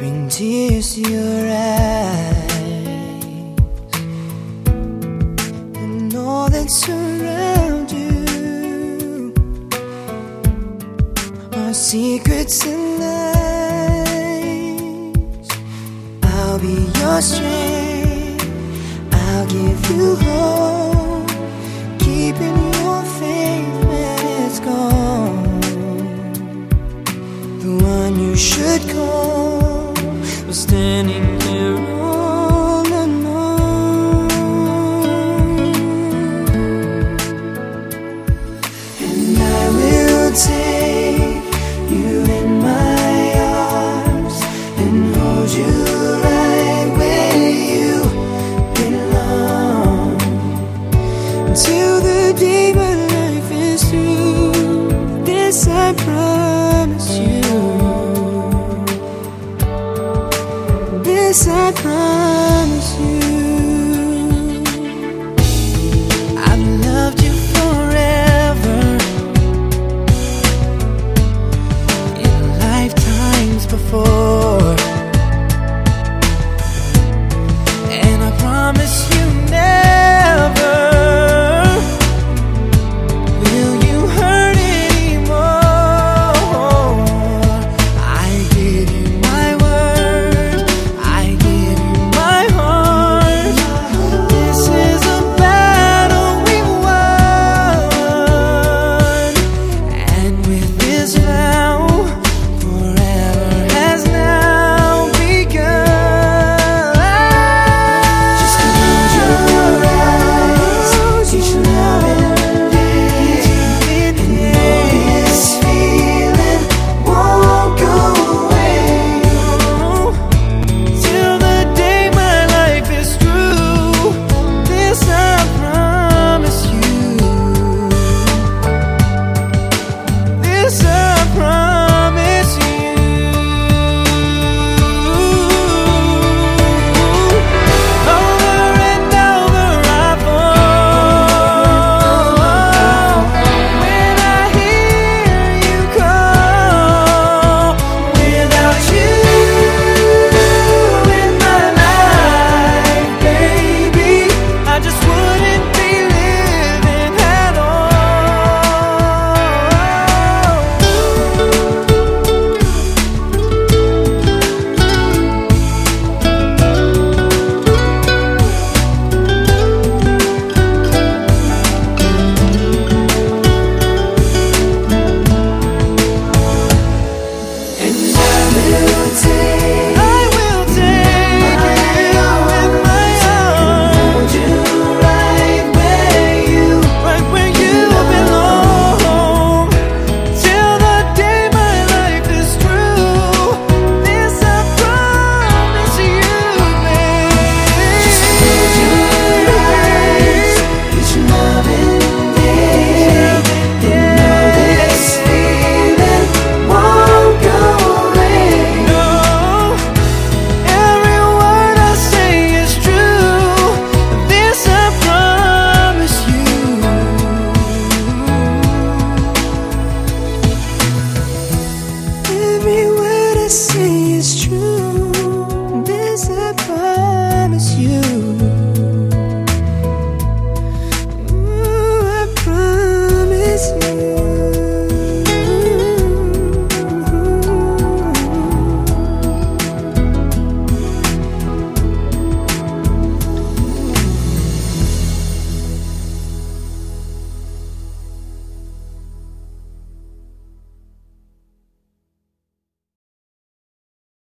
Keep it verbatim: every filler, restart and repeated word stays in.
bring tears to your eyes, and all that surround you are secrets and lies. I'll be your strength, I'll give you hope, keeping your faith when it's gone. The one you should call was standing here all alone. And I will take you in my arms and hold you right where you belong, until the day my life is through. This I promise you, this I promise you.